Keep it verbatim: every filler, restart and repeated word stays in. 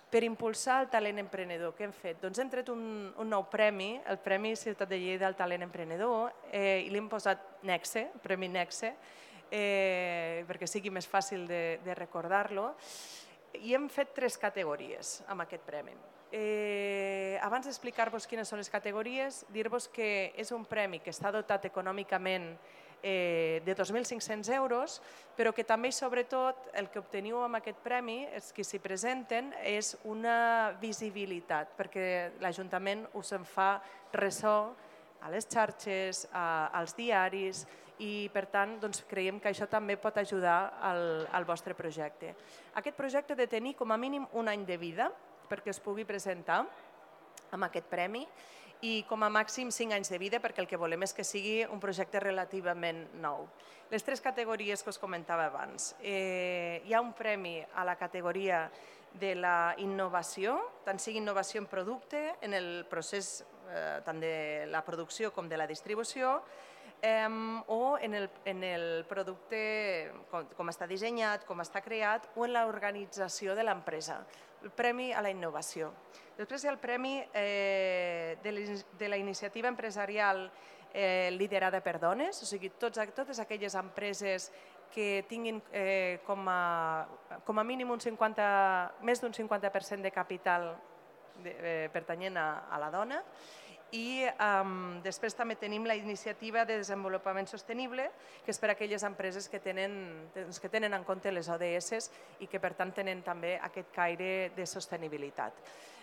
Per impulsar el talent emprenedor, què hem fet? Doncs hem tret un, un nou premi, el Premi Ciutat de Lleida del Talent Emprenedor, eh, i li hem posat Nexe, Premi Nexe, eh, perquè sigui més fàcil de, de recordar-lo. I hem fet tres categories amb aquest premi. Eh, abans d'explicar-vos quines són les categories, dir-vos que és un premi que està dotat econòmicament eh, de dos mil cinc-cents euros, però que també i sobretot el que obteniu amb aquest premi, els que s'hi presenten, és una visibilitat, perquè l'Ajuntament us en fa ressò a les xarxes, a, als diaris, i per tant doncs, creiem que això també pot ajudar al, al vostre projecte. Aquest projecte ha de tenir com a mínim un any de vida perquè es pugui presentar amb aquest premi i com a màxim cinc anys de vida perquè el que volem és que sigui un projecte relativament nou. Les tres categories que us comentava abans. Eh, hi ha un premi a la categoria de la innovació, tant sigui innovació en producte, en el procés eh, tant de la producció com de la distribució, Eh, o en el, en el producte, com, com està dissenyat, com està creat, o en l'organització de l'empresa. El premi a la innovació. Després hi ha el premi eh, de la iniciativa empresarial eh, liderada per dones, o sigui, tots, totes aquelles empreses que tinguin eh, com, a, com a mínim un cinquanta, més d'un cinquanta per cent de capital de, eh, pertanyent a, a la dona. I um, després també tenim la iniciativa de desenvolupament sostenible, que és per a aquelles empreses que tenen, que tenen en compte les O D S i que per tant tenen també aquest caire de sostenibilitat.